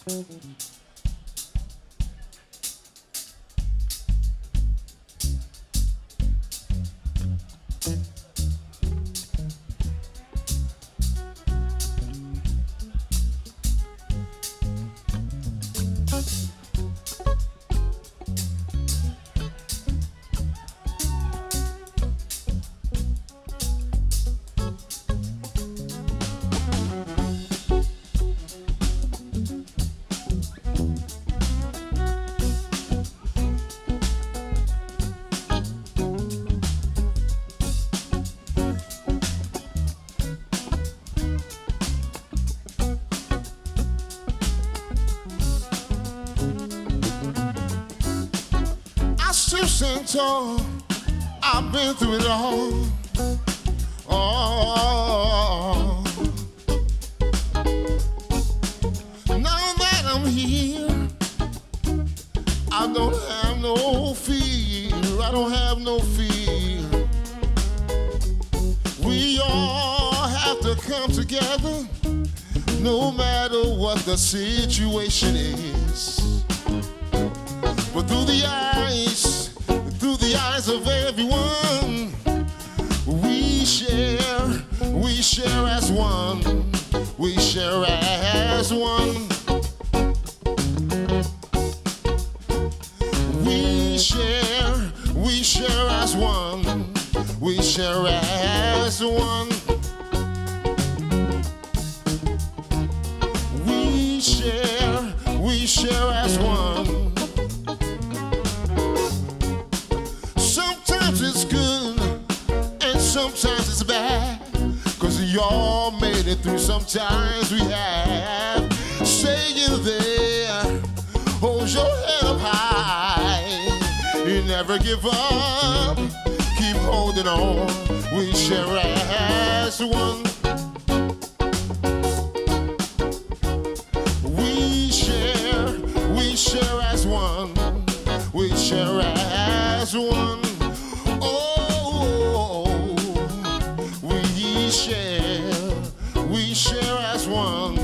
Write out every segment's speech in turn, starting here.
So I've been through it all. Oh, now that I'm here, I don't have no fear. I don't have no fear. We all have to come together, no matter what the situation is. But through the eyes of everyone, we share as one, we share as one. We share as one, we share as one. We share as one. Sometimes it's good and sometimes it's bad, 'cause we all made it through. Sometimes we have. Stay in there, hold your head up high, you never give up, keep holding on. We share as one. We share as one. We share as one. We share as one.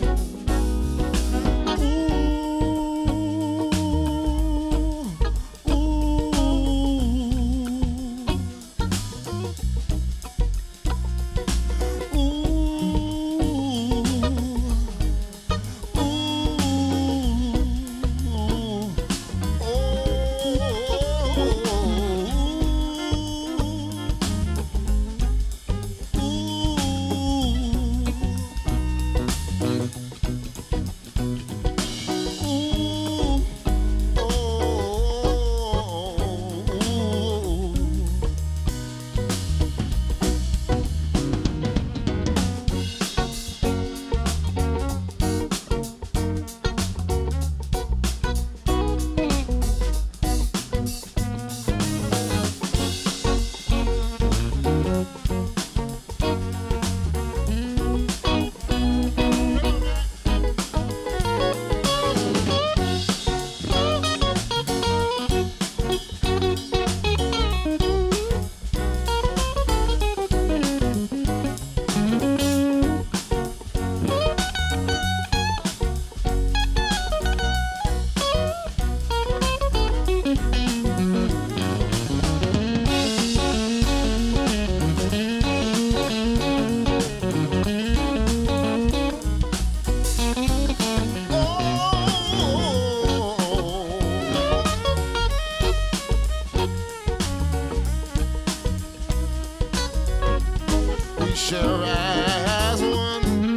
Share as one.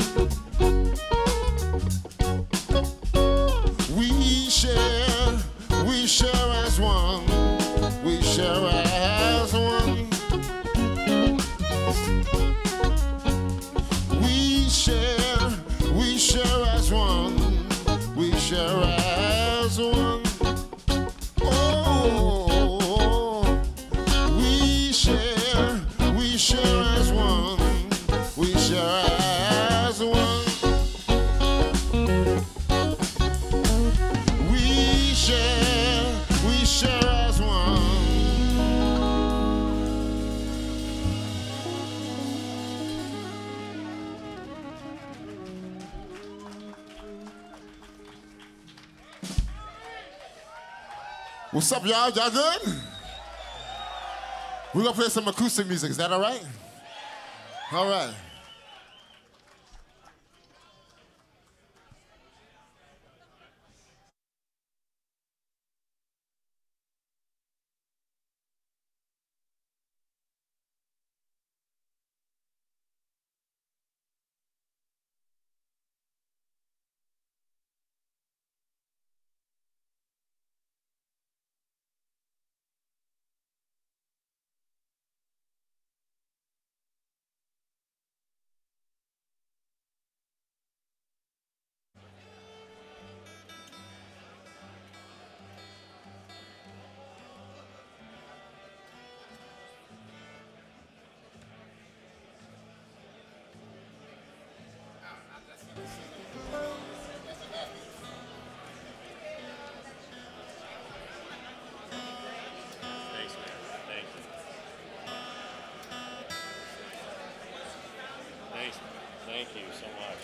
We share as one. We share as one. We share as one. We share as one. Oh, we share as one. We share as one. We share as one. What's up, y'all? Y'all good? We're gonna play some acoustic music. Is that all right? All right. Thank you so much.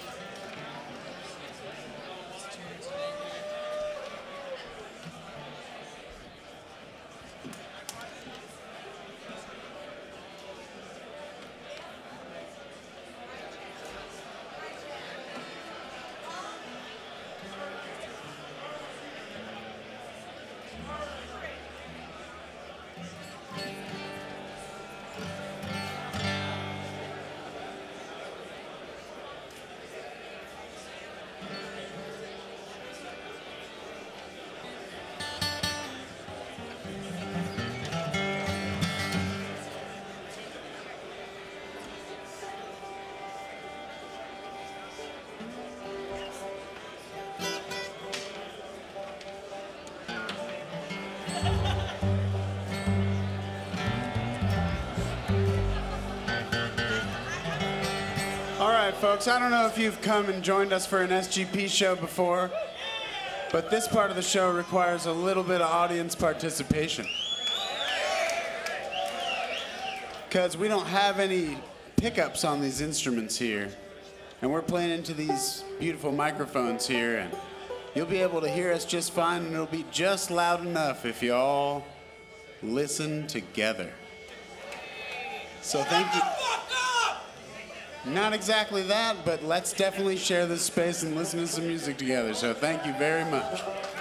All right, folks, I don't know if you've come and joined us for an SGP show before, but this part of the show requires a little bit of audience participation. Because we don't have any pickups on these instruments here, and we're playing into these beautiful microphones here, and you'll be able to hear us just fine, and it'll be just loud enough if you all listen together. So thank you. Not exactly that, but let's definitely share this space and listen to some music together. So thank you very much.